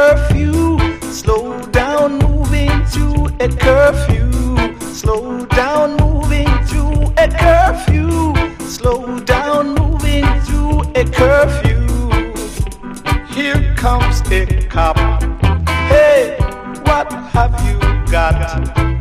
curfew. Slow down, moving to a curfew. Slow down, moving to a curfew. Slow down, moving to a curfew. Here comes a cop. Hey, what have you got?